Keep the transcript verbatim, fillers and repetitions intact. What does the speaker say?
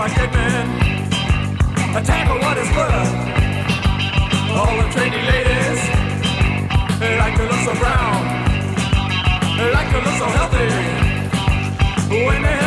like dead men. Attack for what is worth. All the trendy ladies, they like to look so brown. They like to look so healthy. When they